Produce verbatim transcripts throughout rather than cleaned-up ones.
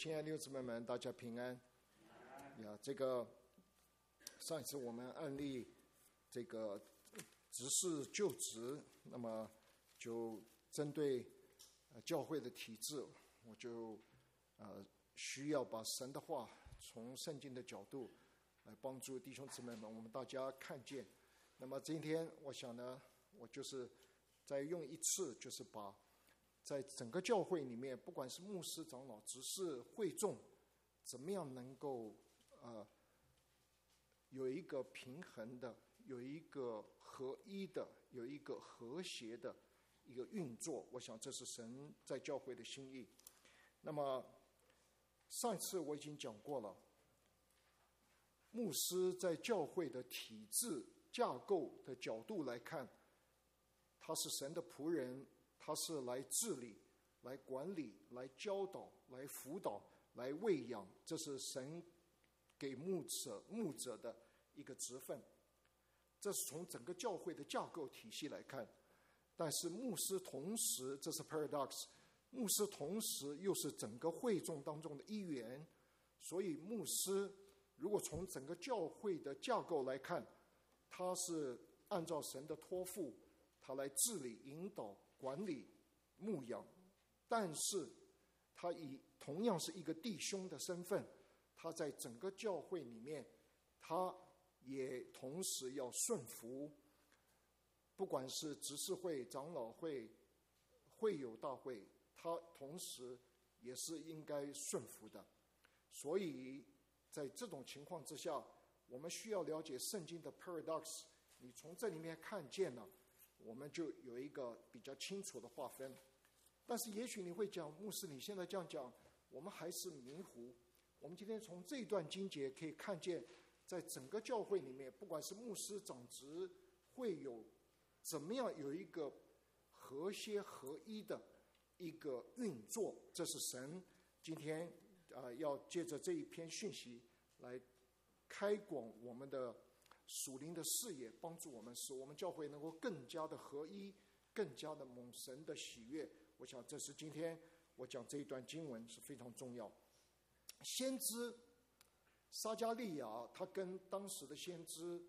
亲爱的弟兄姊妹们，大家平安。呀，这个上一次我们案例这个执事就职，那么就针对呃教会的体制，我就呃需要把神的话从圣经的角度来帮助弟兄姊妹们，我们大家看见。那么今天我想呢，我就是再用一次，就是把在整个教会里面，不管是牧师、长老、执事、会众，怎么样能够呃有一个平衡的、有一个合一的、有一个和谐的一个运作，我想这是神在教会的心意。那么上一次我已经讲过了，牧师在教会的体制架构的角度来看，他是神的仆人，他是来治理、来管理、来教导、来辅导、来喂养，这是神给牧者牧者的一个职分。这是从整个教会的架构体系来看。但是牧师同时，这是 paradox， 牧师同时又是整个会众当中的一员。所以牧师如果从整个教会的架构来看，他是按照神的托付，他来治理、引导、管理、牧养，但是他以同样是一个弟兄的身份，他在整个教会里面，他也同时要顺服，不管是执事会、长老会、会友大会，他同时也是应该顺服的。所以在这种情况之下，我们需要了解圣经的 paradox， 你从这里面看见了，我们就有一个比较清楚的划分。但是也许你会讲，牧师你现在这样讲，我们还是迷糊。我们今天从这段经节可以看见，在整个教会里面，不管是牧师、长执、会友，怎么样有一个和谐合一的一个运作，这是神今天呃要借着这一篇讯息来开广我们的属灵的视野，帮助我们，使我们教会能够更加的合一，更加的蒙神的喜悦。我想这是今天我讲这一段经文是非常重要。先知撒迦利亚，他跟当时的先知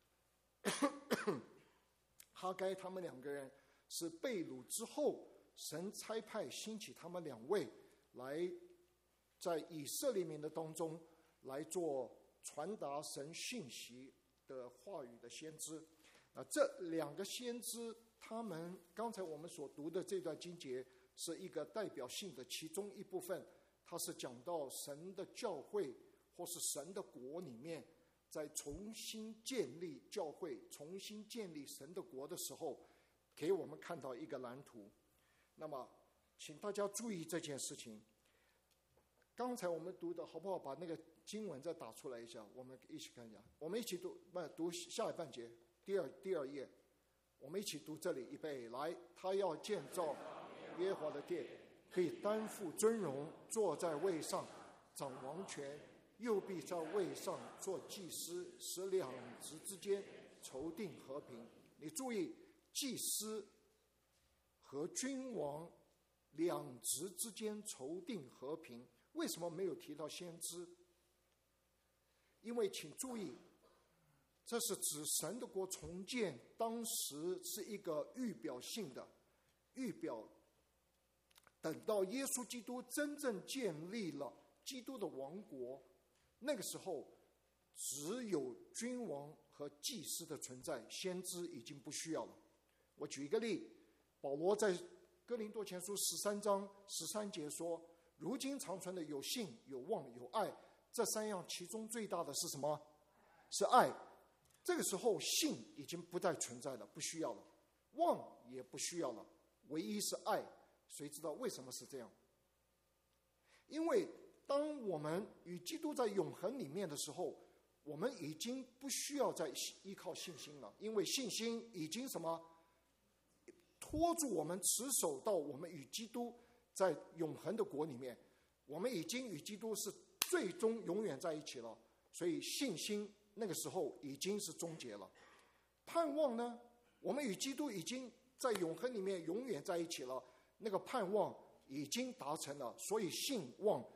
哈该，他们两个人是被掳之后，神差派兴起他们两位来在以色列民的当中来做传达神讯息的话语的先知。啊，这两个先知，他们刚才我们所读的这段经节是一个代表性的其中一部分，它是讲到神的教会或是神的国里面，在重新建立教会、重新建立神的国的时候，给我们看到一个蓝图。那么请大家注意这件事情。刚才我们读的好不好？把那个经文再打出来一下，我们一起看一下。我们一起读，不读下半节，第二第二页，我们一起读这里。预备，来，他要建造耶和华的殿，可以担负尊荣，坐在位上掌王权，又必在位上做祭司，使两职之间筹定和平。你注意，祭司和君王两职之间筹定和平。为什么没有提到先知？因为请注意，这是指神的国重建，当时是一个预表性的预表，等到耶稣基督真正建立了基督的王国，那个时候只有君王和祭司的存在，先知已经不需要了。我举一个例，保罗在哥林多前书十三章十三节说，如今长存的有信、有望、有爱，这三样其中最大的是什么？是爱。这个时候信已经不再存在了，不需要了，望也不需要了，唯一是爱。谁知道为什么是这样？因为当我们与基督在永恒里面的时候，我们已经不需要再依靠信心了，因为信心已经什么拖住我们，持守到我们与基督在永恒的国里面，我们已经与基督是最终永远在一起了，所以信心那个时候已经是终结了。盼望呢，我们与基督已经在永恒里面永远在一起了，那个盼望已经达成了，所以信望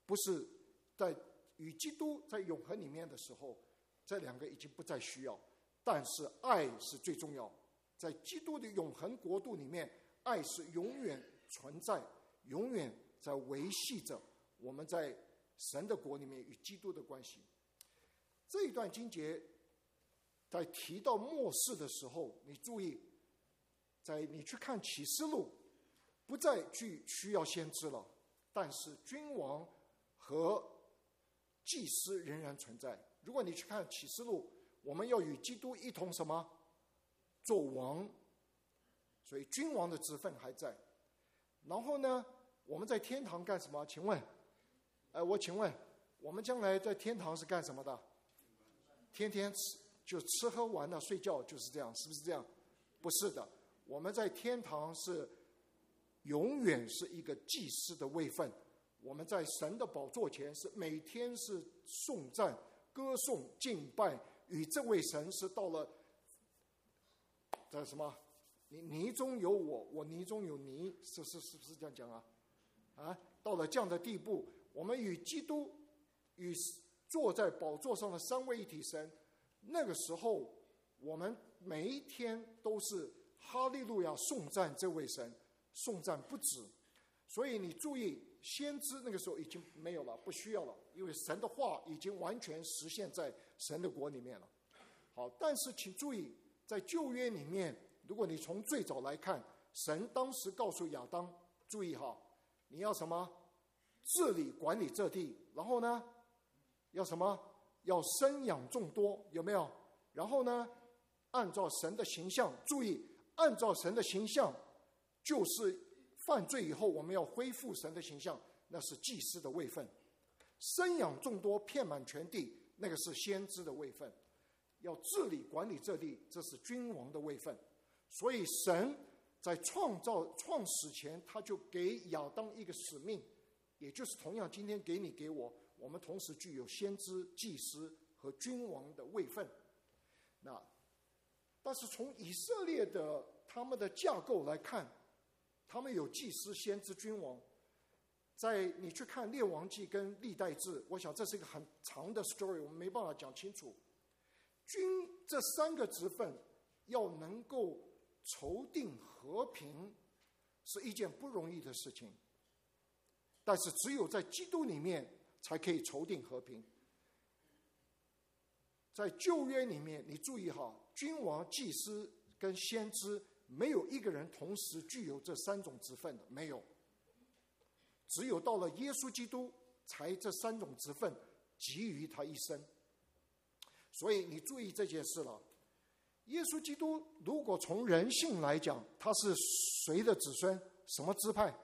不是在与基督在永恒里面的时候，这两个已经不再需要，但是爱是最重要。在基督的永恒国度里面，爱是永远存在，永远在维系着我们在神的国里面与基督的关系。这一段经节在提到末世的时候，你注意，在你去看启示录，不再去需要先知了，但是君王和祭司仍然存在。如果你去看启示录，我们要与基督一同什么？做王，所以君王的职分还在。然后呢，我们在天堂干什么？请问，呃，我请问，我们将来在天堂是干什么的？天天吃，就吃喝玩乐睡觉，就是这样，是不是这样？不是的，我们在天堂是永远是一个祭司的位分。我们在神的宝座前是每天是颂赞、歌颂、敬拜，与这位神是到了在什么？你泥中有我，我泥中有你，是是是不是这样讲啊？啊，到了这样的地步，我们与基督与坐在宝座上的三位一体神，那个时候我们每一天都是哈利路亚颂赞这位神，颂赞不止。所以你注意，先知那个时候已经没有了，不需要了，因为神的话已经完全实现在神的国里面了。好，但是请注意，在旧约里面，如果你从最早来看，神当时告诉亚当，注意哈，你要什么？治理管理这地，然后呢，要什么？要生养众多，有没有？然后呢，按照神的形象，注意，按照神的形象，就是犯罪以后我们要恢复神的形象，那是祭司的位分；生养众多，遍满全地，那个是先知的位分；要治理管理这地，这是君王的位分。所以神在创造创始前，他就给亚当一个使命，也就是同样今天给你给我，我们同时具有先知、祭司和君王的位分。那但是从以色列的他们的架构来看，他们有祭司、先知、君王。在你去看列王记跟历代志，我想这是一个很长的 story， 我们没办法讲清楚。君这三个职分要能够筹定和平，是一件不容易的事情，但是只有在基督里面才可以筹定和平。在旧约里面，你注意哈，君王、祭司跟先知没有一个人同时具有这三种职分的，没有。只有到了耶稣基督，才这三种职分集于他一身。所以你注意这件事了。耶稣基督如果从人性来讲，他是谁的子孙？什么支派？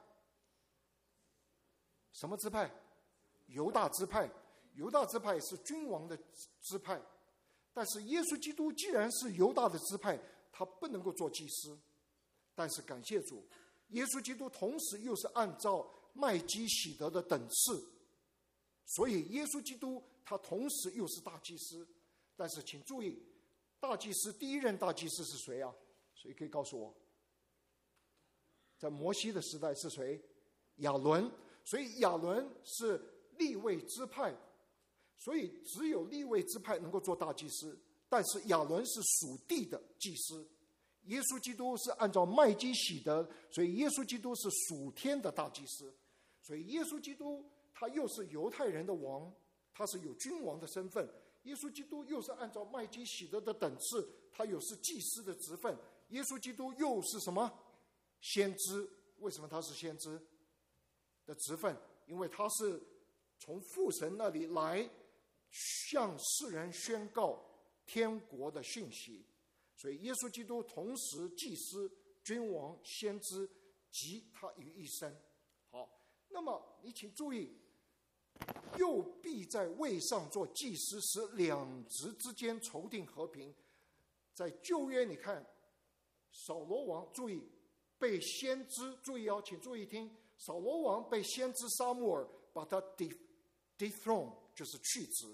什么支派？犹大支派。犹大支派是君王的支派，但是耶稣基督既然是犹大的支派，他不能够做祭司。但是感谢主，耶稣基督同时又是按照麦基洗德的等次，所以耶稣基督他同时又是大祭司。但是请注意，大祭司第一任大祭司是谁啊？谁可以告诉我？在摩西的时代是谁？亚伦。所以亚伦是利未支派，所以只有利未支派能够做大祭司。但是亚伦是属地的祭司，耶稣基督是按照麦基洗德，所以耶稣基督是属天的大祭司。所以耶稣基督他又是犹太人的王，他是有君王的身份。耶稣基督又是按照麦基洗德的等次，他又是祭司的职分。耶稣基督又是什么？先知。为什么他是先知的职分？因为他是从父神那里来向世人宣告天国的讯息。所以耶稣基督同时祭司、君王、先知集他于一身。好，那么你请注意，又必在位上做祭司，使两职之间筹定和平。在旧约你看扫罗王，注意被先知，注意哦，请注意听，扫罗王被先知撒母耳把他 dethrone， 就是去职。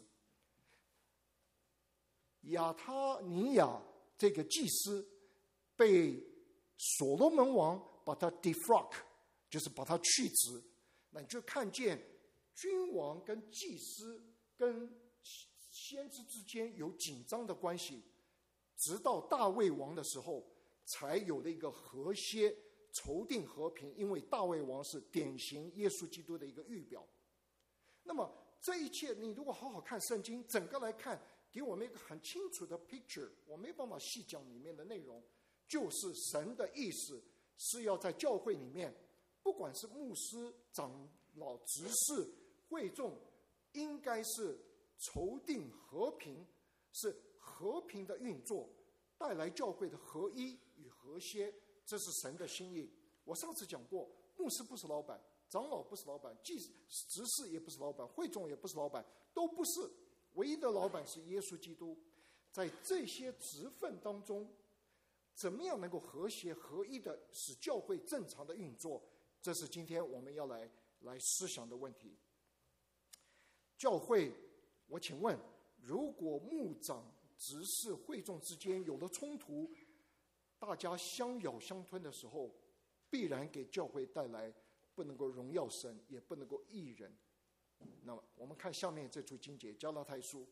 亚他尼亚这个祭司被所罗门王把他 defrock， 就是把他去职。那你就看见君王跟祭司跟先知之间有紧张的关系，直到大卫王的时候才有了一个和谐筹定和平，因为大卫王是典型耶稣基督的一个预表。那么这一切你如果好好看圣经，整个来看，给我们一个很清楚的 picture， 我没办法细讲里面的内容，就是神的意思是要在教会里面，不管是牧师、长老、执事、会众，应该是筹定和平，是和平的运作，带来教会的合一与和谐，这是神的心意。我上次讲过，牧师不是老板，长老不是老板，祭执事也不是老板，会众也不是老板，都不是，唯一的老板是耶稣基督。在这些职分当中，怎么样能够和谐合一的使教会正常的运作，这是今天我们要来来思想的问题。教会，我请问，如果牧长、执事、会众之间有了冲突，大家相咬相吞的时候，必然给教会带来不能够荣耀神，也不能够益人。那么我们看下面这处经节，加拉太书。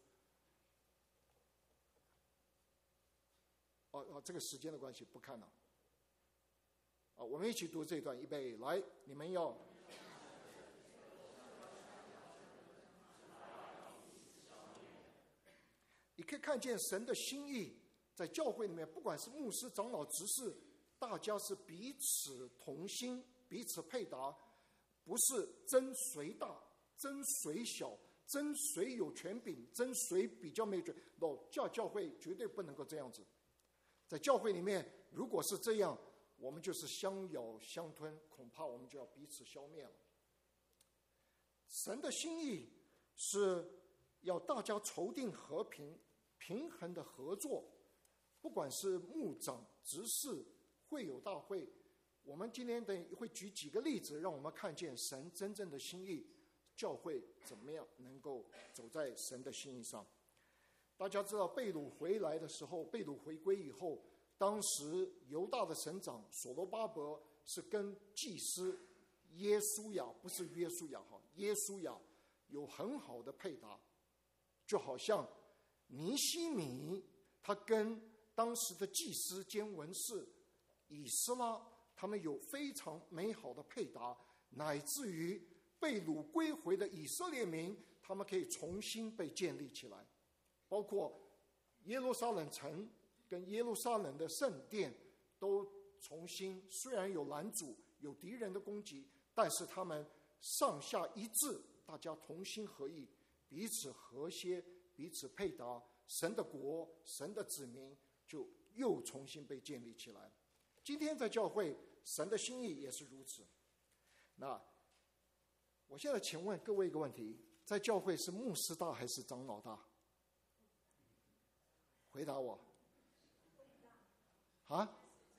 哦哦，这个时间的关系不看了。啊，我们一起读这段，预备，来，你们要。你可以看见神的心意，在教会里面，不管是牧师、长老、执事，大家是彼此同心，彼此配搭，不是争谁大、争谁小、争谁有权柄、争谁比较没权。no， 教教会绝对不能够这样子。在教会里面，如果是这样，我们就是相咬相吞，恐怕我们就要彼此消灭了。神的心意是要大家筹定和平、平衡的合作，不管是牧长、执事、会友大会，我们今天等会举几个例子，让我们看见神真正的心意，教会怎么样能够走在神的心意上。大家知道被掳回来的时候，被掳回归以后，当时犹大的省长所罗巴伯是跟祭司耶稣亚，不是约书亚哈，耶稣亚有很好的配搭，就好像尼希米他跟当时的祭司兼文士以斯拉，他们有非常美好的配搭，乃至于被掳归回的以色列民，他们可以重新被建立起来。包括耶路撒冷城跟耶路撒冷的圣殿都重新，虽然有拦阻、有敌人的攻击，但是他们上下一致，大家同心合意，彼此和谐，彼此配搭，神的国、神的子民就又重新被建立起来。今天在教会，神的心意也是如此。那我现在请问各位一个问题，在教会是牧师大还是长老大？回答我。啊？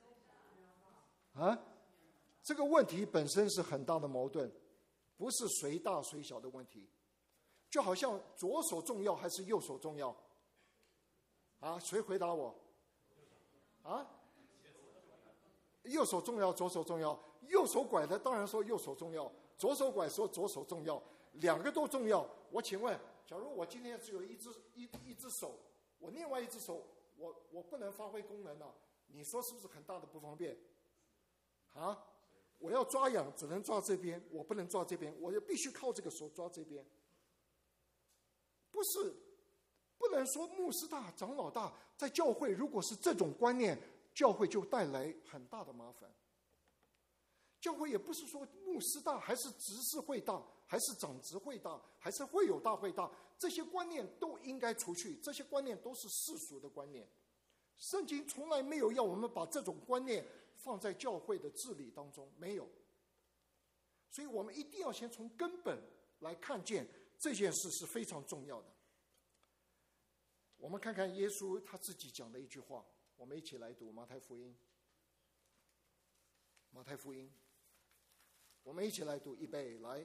啊？这个问题本身是很大的矛盾，不是谁大谁小的问题。就好像左手重要还是右手重要？啊？谁回答我？啊？右手重要，左手重要。右手拐的当然说右手重要，左手拐说左手重要，两个都重要。我请问，假如我今天只有一只一一只手，我另外一只手我我不能发挥功能了，你说是不是很大的不方便？啊？我要抓痒只能抓这边，我不能抓这边，我就必须靠这个手抓这边。不是，不能说牧师大、长老大，在教会如果是这种观念，教会就带来很大的麻烦。教会也不是说牧师大还是执事会大，还是长执会大，还是会友大会大，这些观念都应该除去，这些观念都是世俗的观念。圣经从来没有要我们把这种观念放在教会的治理当中，没有。所以我们一定要先从根本来看见这件事是非常重要的。我们看看耶稣他自己讲的一句话，我们一起来读马太福音。马太福音，我们一起来读，预备，来。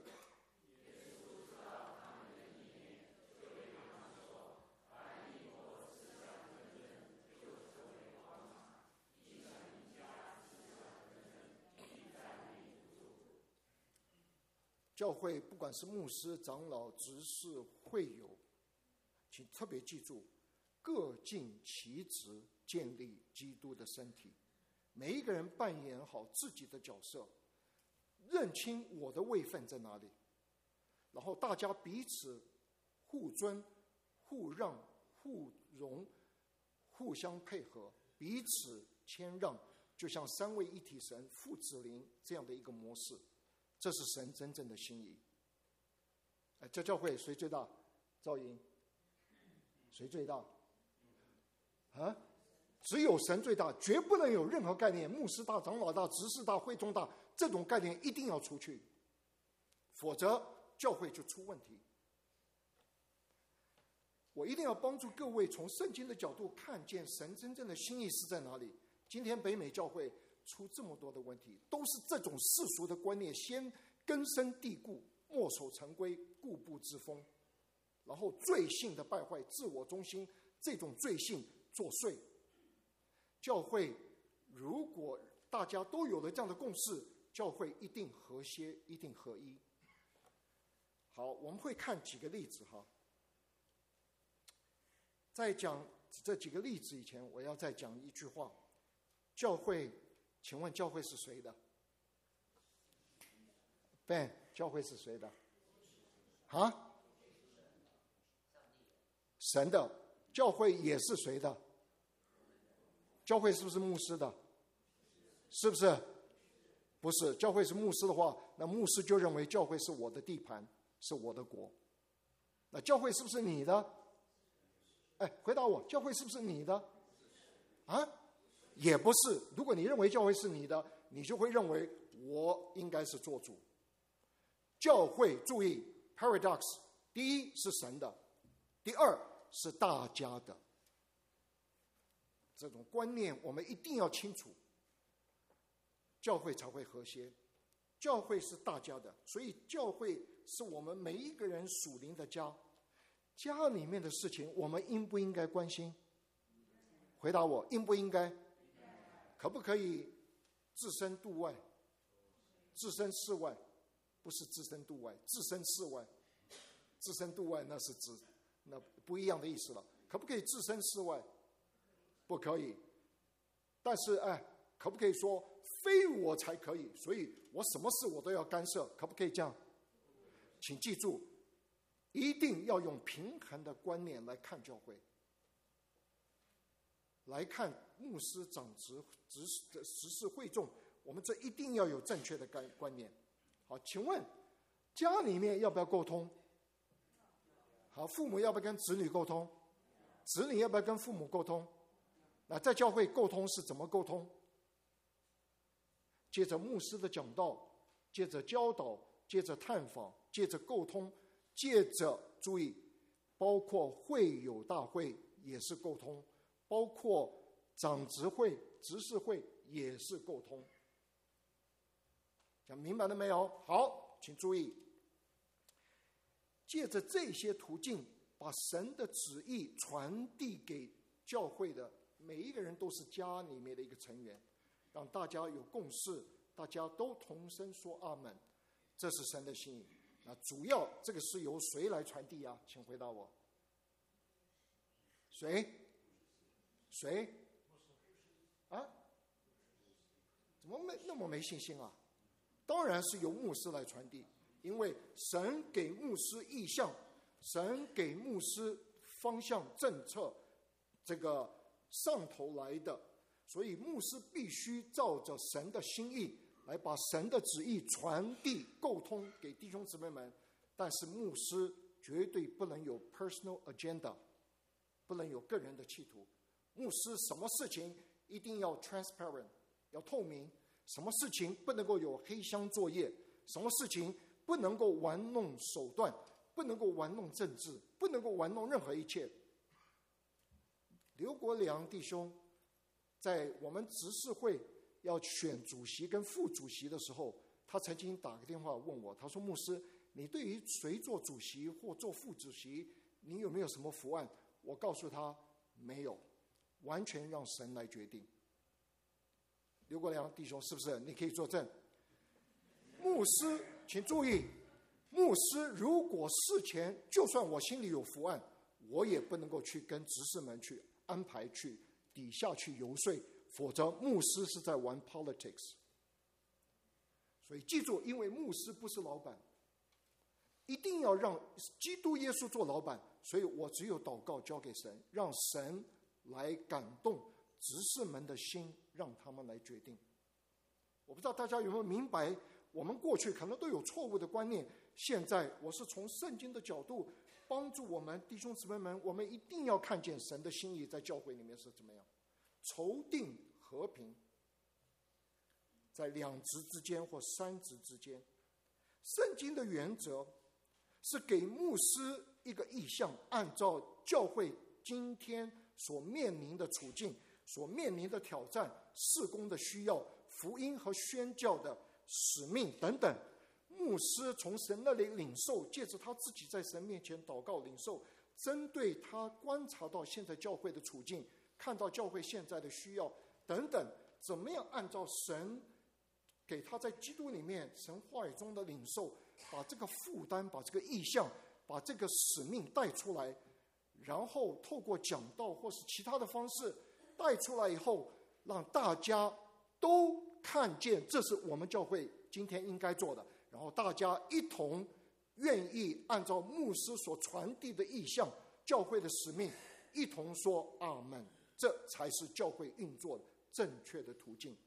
教会不管是牧师、长老、执事、会友，请特别记住，各尽其职，建立基督的身体。每一个人扮演好自己的角色，认清我的位分在哪里，然后大家彼此互尊、互让、互容、互相配合，彼此谦让，就像三位一体神父子灵这样的一个模式，这是神真正的心意。哎，这教会谁最大？赵莹，谁最大？啊？只有神最大，绝不能有任何概念，牧师大、长老大、执事大、会众大，这种概念一定要出去，否则教会就出问题。我一定要帮助各位从圣经的角度看见神真正的心意是在哪里。今天北美教会出这么多的问题，都是这种世俗的观念先根深蒂固，墨守成规，固步自封，然后罪性的败坏，自我中心，这种罪性作祟。教会如果大家都有了这样的共识，教会一定和谐，一定合一。好，我们会看几个例子哈。在讲这几个例子以前，我要再讲一句话：教会，请问教会是谁的 ？Ben， 教会是谁的？啊？神的。教会也是谁的？教会是不是牧师的？是不是？不是。教会是牧师的话，那牧师就认为教会是我的地盘，是我的国。那教会是不是你的？哎，回答我，教会是不是你的？啊？也不是。如果你认为教会是你的，你就会认为我应该是做主。教会，注意 paradox， 第一是神的，第二是大家的。这种观念我们一定要清楚，教会才会和谐。教会是大家的，所以教会是我们每一个人属灵的家。家里面的事情我们应不应该关心？回答我，应不应该？可不可以置身度外？置身事外，不是置身度外，置身事外。置身度外那是指那不一样的意思了。可不可以置身事外？不可以。但是哎，可不可以说非我才可以？所以我什么事我都要干涉，可不可以这样？请记住，一定要用平衡的观念来看教会，来看牧师、长执、执事、执事会众，我们这一定要有正确的观念。好，请问家里面要不要沟通？好，父母要不要跟子女沟通？子女要不要跟父母沟通？那在教会沟通是怎么沟通？借着牧师的讲道，借着教导，借着探访，借着沟通，借着注意，包括会友大会也是沟通，包括长执会、执事会也是沟通。讲明白了没有？好，请注意，借着这些途径，把神的旨意传递给教会的每一个人，都是家里面的一个成员，让大家有共识，大家都同声说阿们，这是神的心意。那主要这个是由谁来传递啊？请回答我。谁？谁？啊？怎么没那么没信心啊？当然是由牧师来传递，因为神给牧师意向，神给牧师方向政策，这个上头来的，所以牧师必须照着神的心意来把神的旨意传递沟通给弟兄姊妹们。但是牧师绝对不能有 personal agenda， 不能有个人的企图。牧师什么事情一定要 transparent， 要透明，什么事情不能够有黑箱作业，什么事情不能够玩弄手段，不能够玩弄政治，不能够玩弄任何一切。刘国良弟兄在我们执事会要选主席跟副主席的时候，他曾经打个电话问我，他说：牧师，你对于谁做主席或做副主席，你有没有什么伏案？我告诉他没有，完全让神来决定。刘国良弟兄是不是？你可以作证。牧师请注意， 牧师如果事前就算我心里有伏案，我也不能够去跟执事们去安排去底下去游说，否则牧师是在玩 politics。 所以记住，因为牧师不是老板，一定要让基督耶稣做老板，所以我只有祷告交给神，让神来感动执事们的心，让他们来决定。我不知道大家有没有明白，我们过去可能都有错误的观念，现在我是从圣经的角度帮助我们弟兄姊妹们，我们一定要看见神的心意在教会里面是怎么样，筹定和平，在两职之间或三职之间。圣经的原则是给牧师一个意向，按照教会今天所面临的处境、所面临的挑战、事工的需要、福音和宣教的使命等等，牧师从神那里领受，借着他自己在神面前祷告领受，针对他观察到现在教会的处境，看到教会现在的需要等等，怎么样按照神给他在基督里面神话语中的领受，把这个负担、把这个意向、把这个使命带出来，然后透过讲道或是其他的方式带出来以后，让大家都看见这是我们教会今天应该做的，然后大家一同愿意按照牧师所传递的意向、教会的使命，一同说阿们，这才是教会运作正确的途径。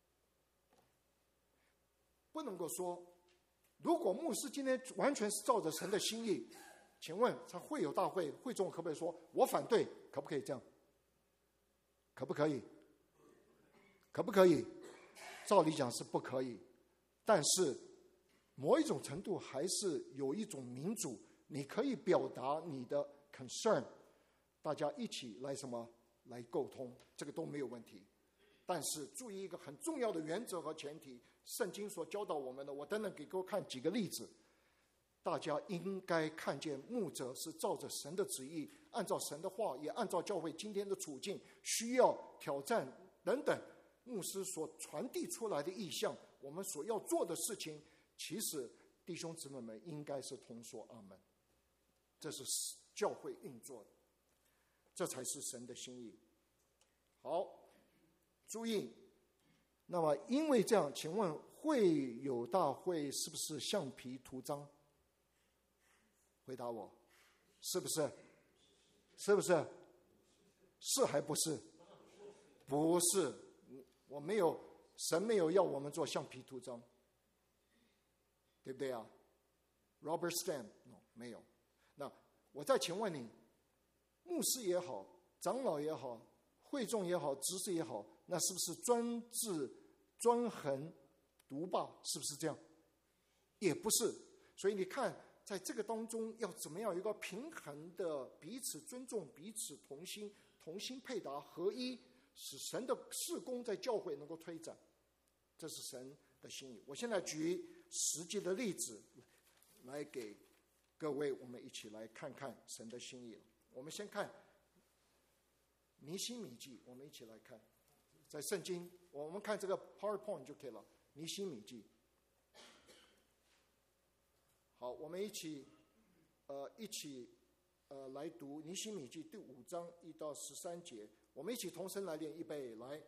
不能够说，如果牧师今天完全是照着神的心意，请问他会有大会会众可不可以说我反对？可不可以这样？可不可以？可不可以？照理讲是不可以，但是某一种程度还是有一种民主，你可以表达你的 concern， 大家一起来什么来沟通，这个都没有问题。但是注意一个很重要的原则和前提，圣经所教导我们的，我等等给各位看几个例子。大家应该看见牧者是照着神的旨意，按照神的话，也按照教会今天的处境、需要、挑战等等，牧师所传递出来的意向，我们所要做的事情，其实弟兄姊妹们应该是同说阿们。这是教会运作的，这才是神的心意。好，注意，那么因为这样，请问会友大会是不是橡皮图章？回答我，是不是？是不是？是还不是？不是，我没有，神没有要我们做橡皮图章，对不对啊 ？Rubber stamp， no， 没有。那我再请问你，牧师也好，长老也好，会众也好，执事也好，那是不是专制、专横、独霸？是不是这样？也不是。所以你看，在这个当中要怎么样有一个平衡的彼此尊重、彼此同心、同心配搭、合一，使神的事工在教会能够推展，这是神的心意。我现在举实际的例子来给各位，我们一起来看看神的心意。我们先看尼希米记，我们一起来看，在圣经，我们看这个 PowerPoint 就可以了。尼希米记，好，我们一起，呃，一起，呃，来读尼希米记第五章一到十三节。我们一起同声来念，预备，来。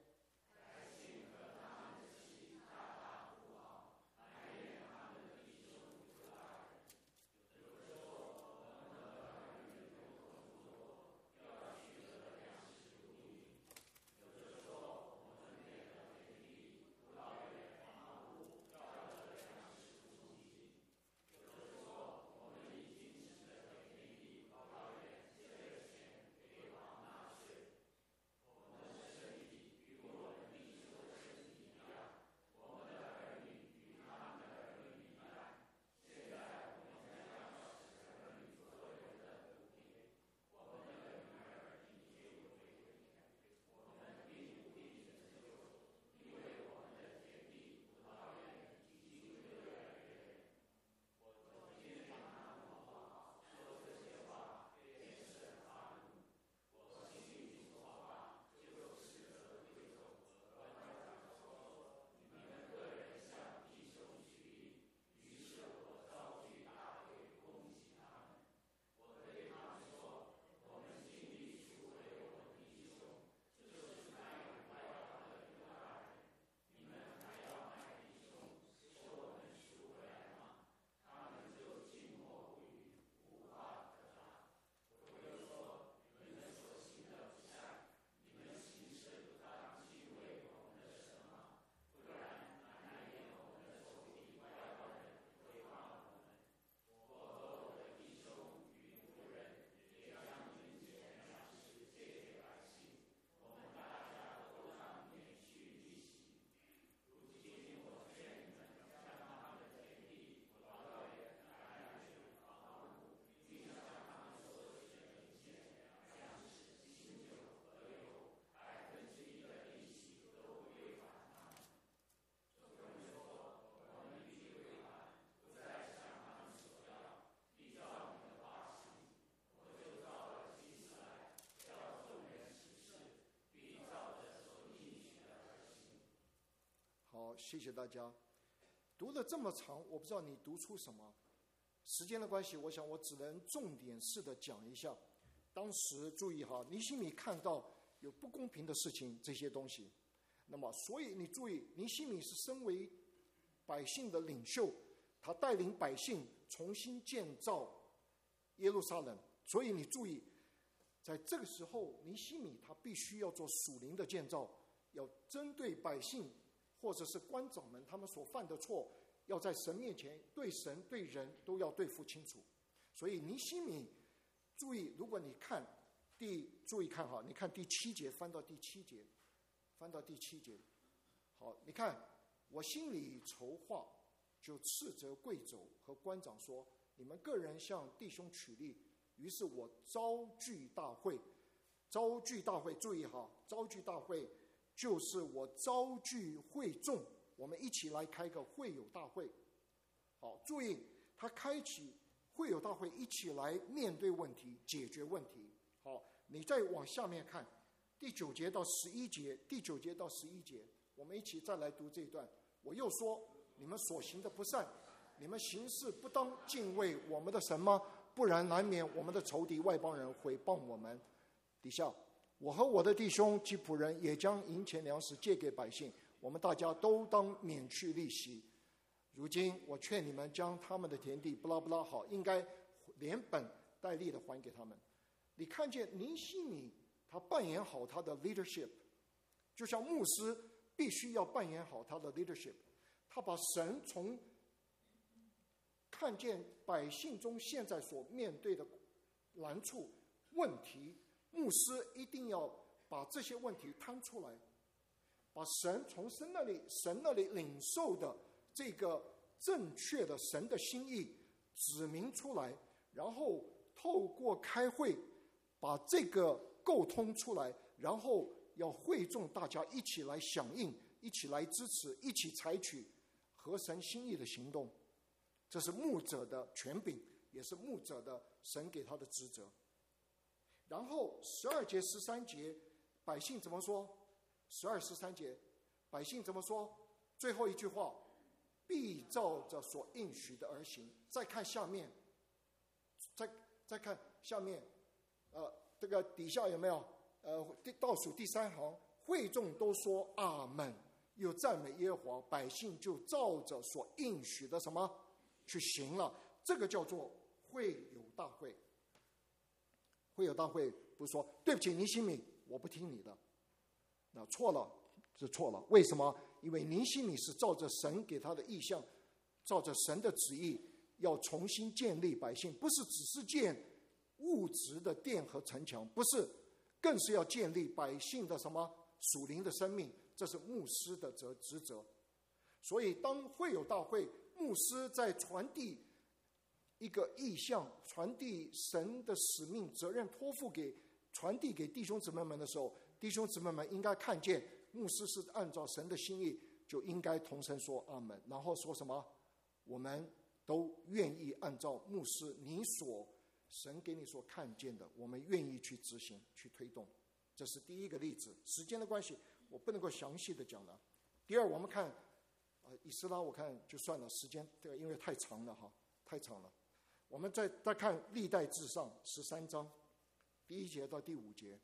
好，谢谢大家。读了这么长，我不知道你读出什么。时间的关系，我想我只能重点式的讲一下。当时注意哈，尼希米看到有不公平的事情，这些东西，那么所以你注意，尼希米是身为百姓的领袖，他带领百姓重新建造耶路撒冷。所以你注意，在这个时候，尼希米他必须要做属灵的建造，要针对百姓或者是官长们他们所犯的错，要在神面前对神对人都要对付清楚。所以尼希米注意，如果你看第注意看哈，你看第七节，翻到第七节，翻到第七节。好，你看，我心里筹划，就斥责贵胄和官长说：你们个人向弟兄取利。于是我召聚大会，召聚大会，注意哈，召聚大会就是我召聚会众，我们一起来开个会友大会。好，注意，他开启会友大会，一起来面对问题，解决问题。好，你再往下面看，第九节到十一节，第九节到十一节，我们一起再来读这一段。我又说：你们所行的不善，你们行事不当敬畏我们的神吗？不然难免我们的仇敌外邦人毁谤我们。底下，我和我的弟兄及仆人也将银钱粮食借给百姓，我们大家都当免去利息。如今我劝你们将他们的田地不拉不拉好，应该连本带利的还给他们。你看见尼希米他扮演好他的 leadership， 就像牧师必须要扮演好他的 leadership， 他把神从看见百姓中现在所面对的难处问题，牧师一定要把这些问题摊出来，把神从神那里神那里领受的这个正确的神的心意指明出来，然后透过开会把这个沟通出来，然后要会众大家一起来响应，一起来支持，一起采取合神心意的行动。这是牧者的权柄，也是牧者的神给他的职责。然后十二节十三节，百姓怎么说？十二十三节，百姓怎么说？最后一句话，必照着所应许的而行。再看下面，再再看下面，呃，这个底下有没有？呃，倒数第三行，会众都说阿们，又赞美耶和华，百姓就照着所应许的什么去行了。这个叫做会友大会。会友大会不是说对不起尼希米，我不听你的，那错了，是错了。为什么？因为尼希米是照着神给他的意向，照着神的旨意，要重新建立百姓，不是只是建物质的殿和城墙，不是，更是要建立百姓的什么属灵的生命，这是牧师的责职责。所以当会友大会，牧师在传递一个意向，传递神的使命责任，托付给传递给弟兄姊妹们的时候，弟兄姊妹们应该看见牧师是按照神的心意，就应该同声说阿们，然后说什么？我们都愿意按照牧师你所神给你所看见的，我们愿意去执行去推动。这是第一个例子。时间的关系我不能够详细的讲了。第二，我们看呃以斯拉，我看就算了，时间这个因为太长了哈，太长了。我们再再看历代志上十三章第一节到第五节。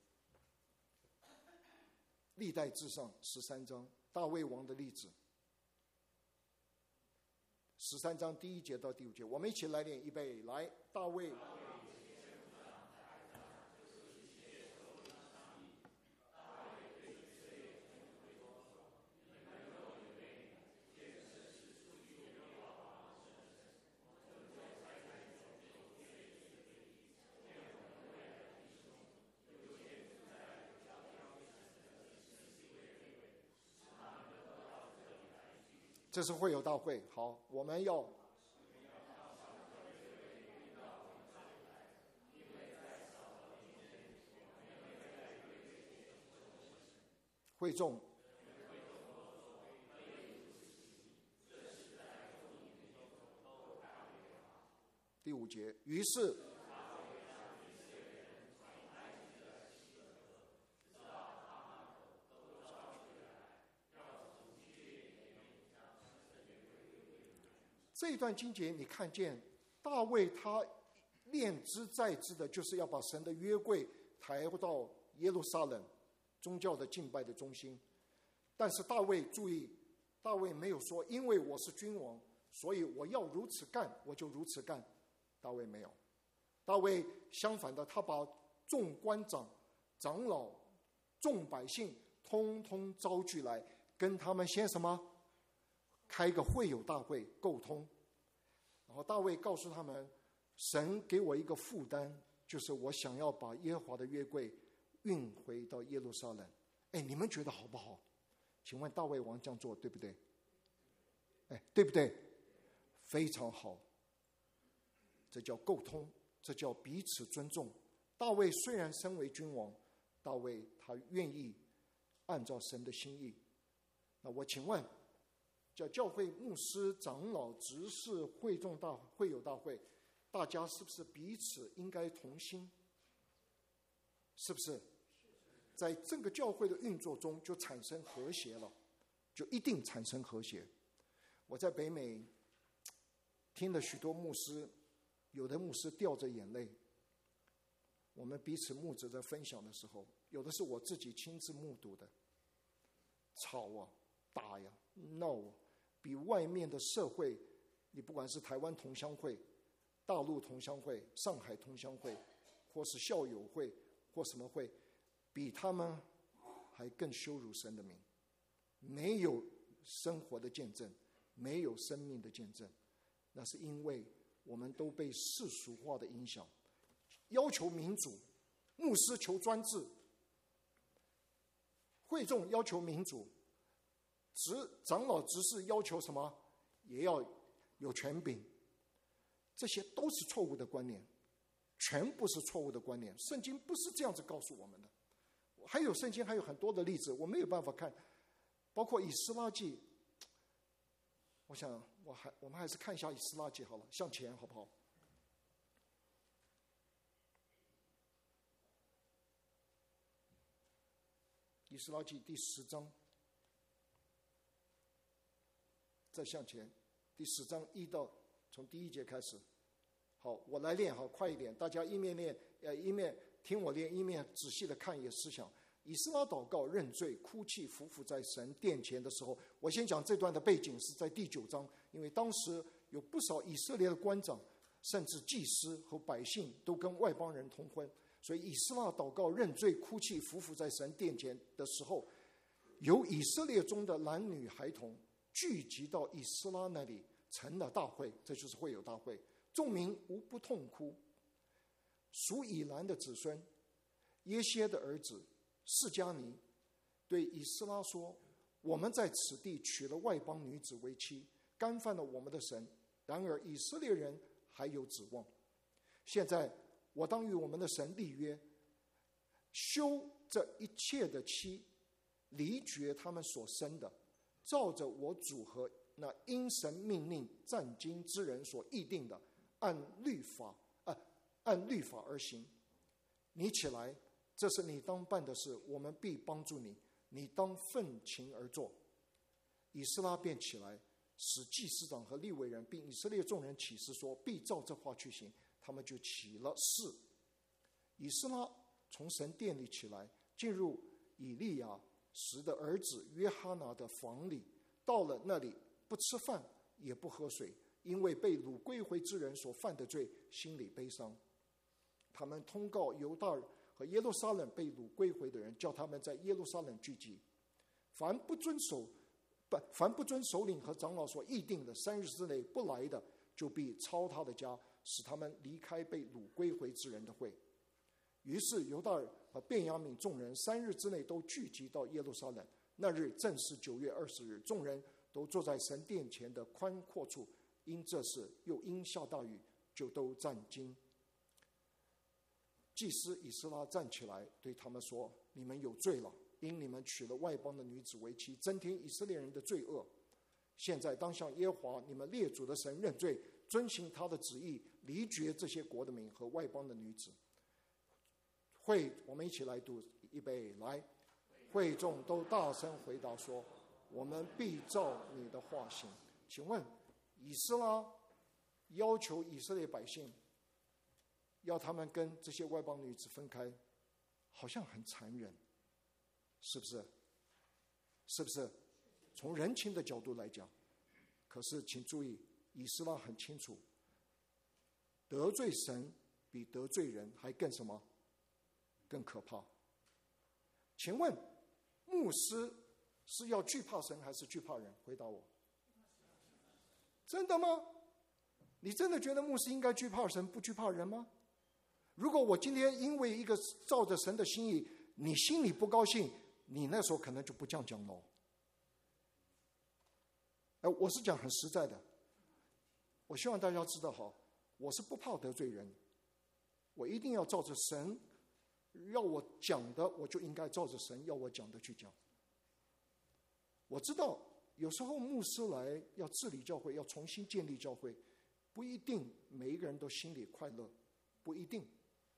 历代志上十三章，大卫王的例子。十三章第一节到第五节，我们一起来念，预备，来，大卫。这是会友大会。好，我们要会众第五节，于是这一段经节你看见大卫他念之在之的，就是要把神的约柜抬到耶路撒冷宗教的敬拜的中心。但是大卫注意，大卫没有说因为我是君王，所以我要如此干我就如此干。大卫没有，大卫相反的，他把众官长、长老、众百姓通通招聚来，跟他们先什么？开个会友大会沟通。然后大卫告诉他们，神给我一个负担，就是我想要把耶和华的约柜运回到耶路撒冷。哎，你们觉得好不好？请问大卫王这样做对不对？哎，对不对？非常好。这叫沟通，这叫彼此尊重。大卫虽然身为君王，大卫他愿意按照神的心意。那我请问，叫教会牧师、长老、执事、会众大会友大会，大家是不是彼此应该同心？是不是？在这个教会的运作中就产生和谐了，就一定产生和谐。我在北美听了许多牧师，有的牧师掉着眼泪。我们彼此牧者在分享的时候，有的是我自己亲自目睹的，吵啊、打呀、闹啊，比外面的社会，你不管是台湾同乡会、大陆同乡会、上海同乡会，或是校友会或什么会，比他们还更羞辱神的名。没有生活的见证，没有生命的见证，那是因为我们都被世俗化的影响，要求民主，牧师求专制，会众要求民主，执长老执事要求什么？也要有权柄。这些都是错误的观念，全部是错误的观念。圣经不是这样子告诉我们的。还有圣经还有很多的例子，我没有办法看，包括以斯拉记。我想我还我们还是看一下以斯拉记好了，向前好不好？以斯拉记第十章，再向前，第十章一到从第一节开始。好，我来练，好，快一点，大家一面练，呃，一面听我练，一面仔细的看也思想。以斯拉祷告、认罪、哭泣、匍匐在神殿前的时候，我先讲这段的背景是在第九章，因为当时有不少以色列的官长，甚至祭司和百姓都跟外邦人通婚，所以以斯拉祷告、认罪、哭泣、匍匐在神殿前的时候，有以色列中的男女孩童聚集到以斯拉那里，成了大会，这就是会友大会。众民无不痛哭。属以兰的子孙耶歇的儿子示迦尼对以斯拉说，我们在此地娶了外邦女子为妻，干犯了我们的神，然而以色列人还有指望。现在我当与我们的神立约，休这一切的妻，离绝他们所生的，照着我主和那因神命令战经之人所议定的，按律法啊，按律法而行。你起来，这是你当办的事，我们必帮助你，你当奋勤而做。以斯拉便起来，使祭司长和利未人并以色列众人起誓说，必照这话去行。他们就起了誓。以斯拉从神殿里起来，进入以利亚时的儿子约哈拿的房里，到了那里，不吃饭也不喝水，因为被掳归回之人所犯的罪，心里悲伤。他们通告犹大和耶路撒冷被掳归回的人，叫他们在耶路撒冷聚集。凡不遵守不凡不遵首领和长老所议定的三日之内不来的，就必抄他的家，使他们离开被掳归回之人的会。于是犹大和便雅悯众人三日之内都聚集到耶路撒冷。那日正是九月二十日，众人都坐在神殿前的宽阔处，因这事又因下大雨，就都战惊。祭司以斯拉站起来对他们说，你们有罪了，因你们娶了外邦的女子为妻，增添以色列人的罪恶。现在当向耶和华你们列祖的神认罪，遵行他的旨意，离绝这些国的民和外邦的女子。会，我们一起来读，预备来。会众都大声回答说，我们必照你的话行。请问以斯拉要求以色列百姓要他们跟这些外邦女子分开，好像很残忍，是不是？是不是？从人情的角度来讲，可是请注意，以斯拉很清楚，得罪神比得罪人还更什么？更可怕。请问牧师是要惧怕神还是惧怕人？回答我。真的吗？你真的觉得牧师应该惧怕神不惧怕人吗？如果我今天因为一个照着神的心意，你心里不高兴，你那时候可能就不这样讲了。哎，我是讲很实在的，我希望大家知道好，我是不怕得罪人，我一定要照着神要我讲的，我就应该照着神要我讲的去讲。我知道有时候牧师来要治理教会，要重新建立教会，不一定每一个人都心里快乐，不一定。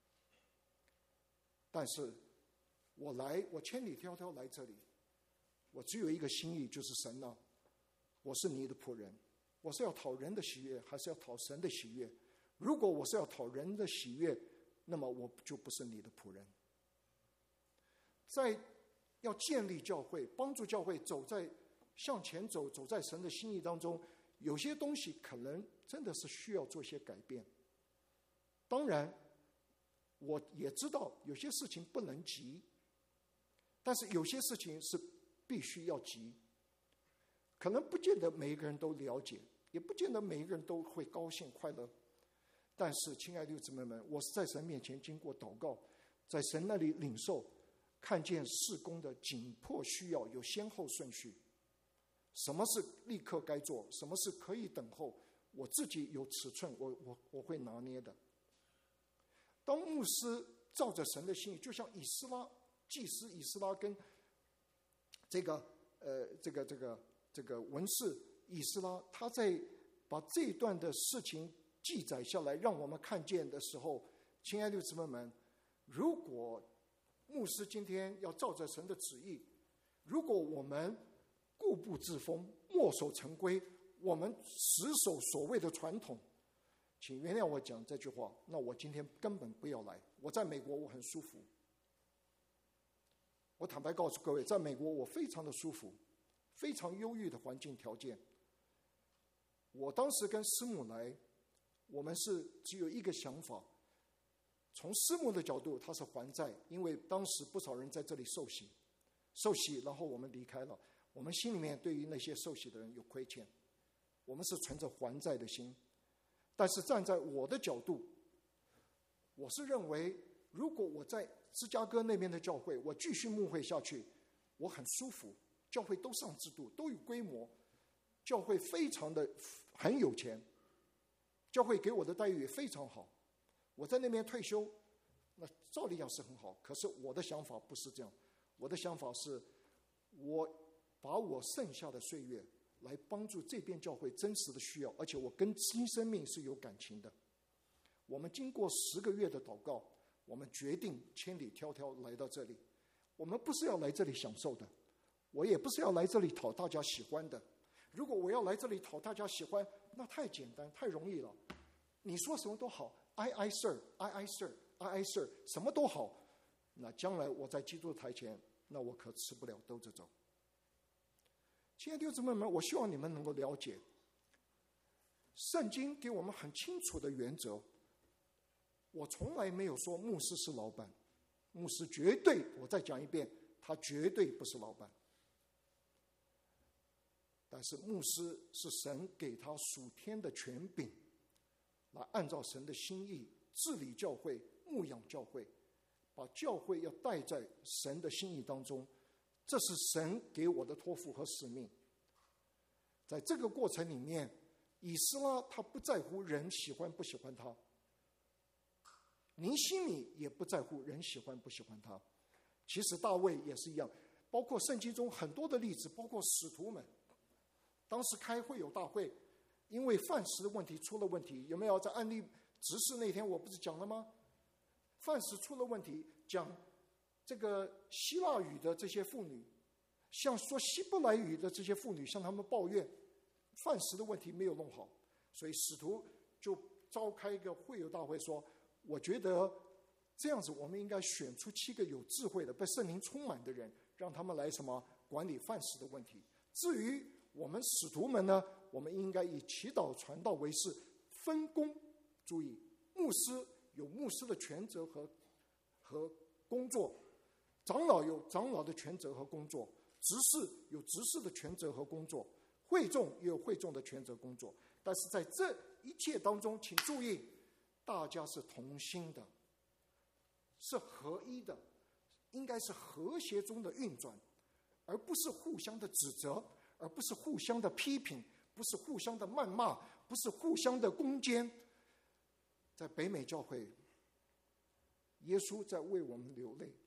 但是我来，我千里迢迢来这里，我只有一个心意，就是神啊，我是你的仆人，我是要讨人的喜悦，还是要讨神的喜悦？如果我是要讨人的喜悦，那么我就不是你的仆人。在要建立教会，帮助教会走在向前走，走在神的心意当中，有些东西可能真的是需要做些改变。当然我也知道有些事情不能急，但是有些事情是必须要急。可能不见得每一个人都了解，也不见得每一个人都会高兴快乐，但是亲爱的弟兄姊妹们，我是在神面前经过祷告，在神那里领受，看见事工的紧迫需要，有先后顺序，什么是立刻该做，什么是可以等候，我自己有尺寸，我我我会拿捏的。当牧师照着神的心意，就像以斯拉祭司以斯拉跟这个呃这个这个这个文士以斯拉，他在把这一段的事情记载下来，让我们看见的时候，亲爱的姊妹们，如果牧师今天要照着神的旨意，如果我们固步自封、墨守成规，我们死守所谓的传统，请原谅我讲这句话，那我今天根本不要来。我在美国我很舒服，我坦白告诉各位，在美国我非常的舒服，非常优越的环境条件。我当时跟师母来，我们是只有一个想法，从师母的角度他是还债，因为当时不少人在这里受洗受洗然后我们离开了，我们心里面对于那些受洗的人有亏欠，我们是存着还债的心。但是站在我的角度，我是认为如果我在芝加哥那边的教会我继续牧会下去，我很舒服，教会都上制度，都有规模，教会非常的很有钱，教会给我的待遇也非常好，我在那边退休，那照理讲是很好。可是我的想法不是这样，我的想法是我把我剩下的岁月来帮助这边教会真实的需要，而且我跟新生命是有感情的。我们经过十个月的祷告，我们决定千里迢迢来到这里。我们不是要来这里享受的，我也不是要来这里讨大家喜欢的。如果我要来这里讨大家喜欢，那太简单太容易了，你说什么都好， I I sir I I sir I I sir 什么都好，那将来我在基督台前，那我可吃不了兜着走。亲爱的弟兄姊妹们，我希望你们能够了解，圣经给我们很清楚的原则。我从来没有说牧师是老板，牧师绝对，我再讲一遍，他绝对不是老板。但是牧师是神给他属天的权柄，来按照神的心意治理教会、牧养教会，把教会要带在神的心意当中，这是神给我的托付和使命。在这个过程里面，以斯拉他不在乎人喜欢不喜欢他，尼希米也不在乎人喜欢不喜欢他。其实大卫也是一样，包括圣经中很多的例子，包括使徒们当时开会有大会，因为饭食的问题出了问题，有没有？在案例执事那天我不是讲了吗？饭食出了问题，讲这个希腊语的这些妇女，像说希伯来语的这些妇女向他们抱怨， 饭食的问题没有弄好，所以使徒就召开一个会友大会，说我觉得这样子我们应该选出七个有智慧的被圣灵充满的人，让他们来什么管理饭食的问题。至于我们使徒们呢，我们应该以祈祷传道为事，分工。注意，牧师有牧师的权责和和工作，长老有长老的权责和工作，执事有执事的权责和工作，会众也有会众的权责工作。但是在这一切当中，请注意，大家是同心的，是合一的，应该是和谐中的运转，而不是互相的指责，而不是互相的批评，不是互相的谩骂，不是互相的攻坚。在北美教会，耶稣在为我们流泪。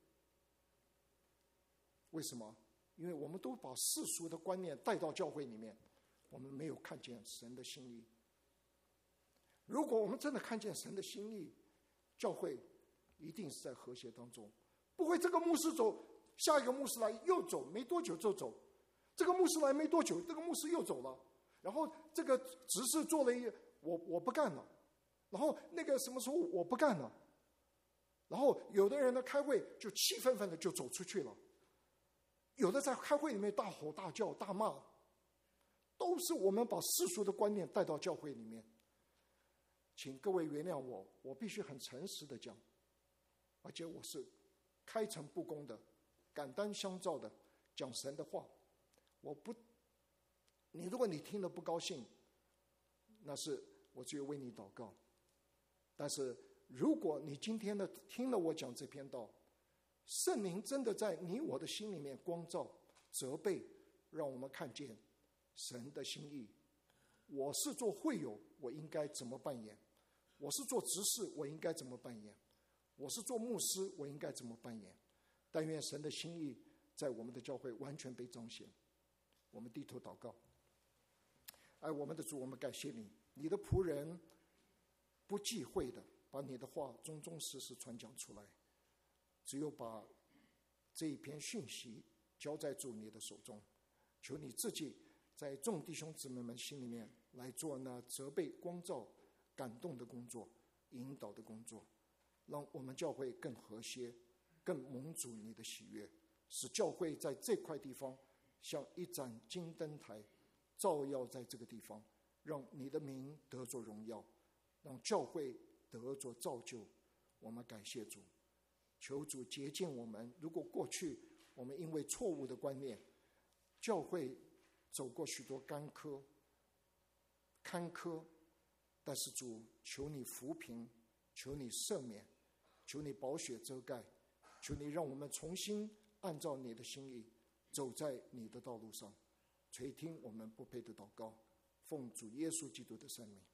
为什么？因为我们都把世俗的观念带到教会里面，我们没有看见神的心意。如果我们真的看见神的心意，教会一定是在和谐当中，不会这个牧师走，下一个牧师来又走，没多久就走，这个牧师来没多久，这个牧师又走了，然后这个执事做了一个我我不干了，然后那个什么时候我不干了，然后有的人呢开会就气愤愤的就走出去了，有的在开会里面大吼大叫大骂，都是我们把世俗的观念带到教会里面。请各位原谅我，我必须很诚实的讲，而且我是开诚布公的，敢担相照的讲神的话。我不，你如果你听了不高兴，那是我只有为你祷告。但是如果你今天的听了我讲这篇道，圣灵真的在你我的心里面光照、责备，让我们看见神的心意。我是做会友，我应该怎么扮演？我是做执事，我应该怎么扮演？我是做牧师，我应该怎么扮演？但愿神的心意在我们的教会完全被彰显。我们低头祷告。爱我们的主，我们感谢你，你的仆人不忌讳的把你的话忠忠实实传讲出来，只有把这一篇讯息交在主你的手中，求你自己在众弟兄姊妹们心里面来做那责备、光照、感动的工作、引导的工作，让我们教会更和谐，更蒙主你的喜悦，使教会在这块地方像一盏金灯台，照耀在这个地方，让你的名得着荣耀，让教会得着造就。我们感谢主，求主洁净我们。如果过去我们因为错误的观念，教会走过许多干戈坎坷，但是主，求你扶贫，求你赦免，求你宝血遮盖，求你让我们重新按照你的心意走在你的道路上。垂听我们不配的祷告，奉主耶稣基督的圣名。